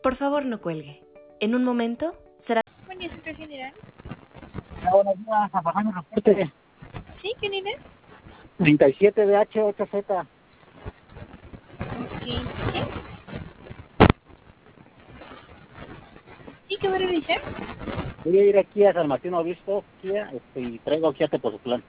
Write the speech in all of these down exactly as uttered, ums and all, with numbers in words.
Por favor, no cuelgue. En un momento será... Buen día, sector general. Hola, buenos días, a bajar mi reporte. ¿Sí? ¿Quién eres? treinta y siete D H ocho Z. Ok. ¿Sí? ¿Sí? ¿Qué va a realizar? Voy a ir aquí a San Martín Obispo, Kia, este, y traigo aquí a Tepoztlán.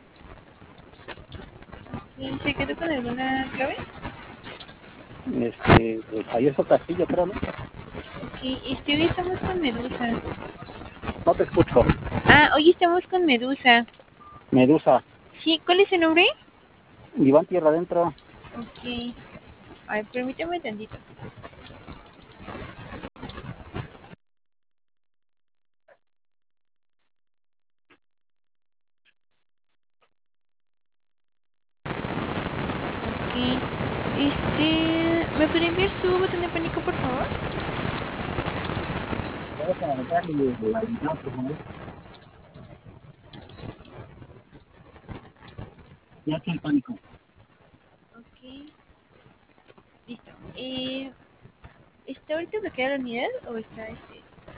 ¿Y se quedó con alguna clave? Este, pues, ahí es Castillo, creo, ¿no? Ok. Este, hoy estamos con Medusa. No te escucho. Ah, hoy estamos con Medusa. Medusa. ¿Sí? ¿Cuál es su nombre? Iván Tierra Adentro. Ok. A ver, permítame tantito. Ok. Este... ¿Me puede enviar su botón de pánico, por favor? Vamos a aventar y la limpiamos, por favor. Ya está el pánico. Ok. Listo. Eh... ¿Está ahorita bloqueada la unidad o está este...?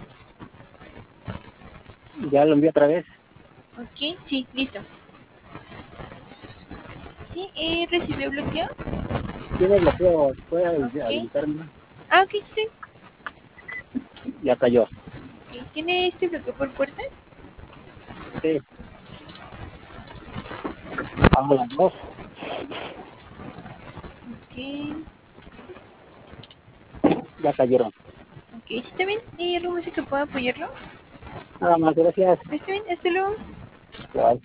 Ya lo envié otra vez. Ok, sí, listo. Sí, eh, ¿recibió bloqueo? Tiene bloqueo, puede Ok. habilitarme. Ah, ok, sí. Ya cayó. Ok. ¿Tiene este bloqueo por puerta? Sí, a las dos. Ok. Ya cayeron. Ok, ¿sí está bien? ¿Y algo más en que pueda apoyarlo? Nada más, gracias. ¿Está bien? Hasta luego. Bye.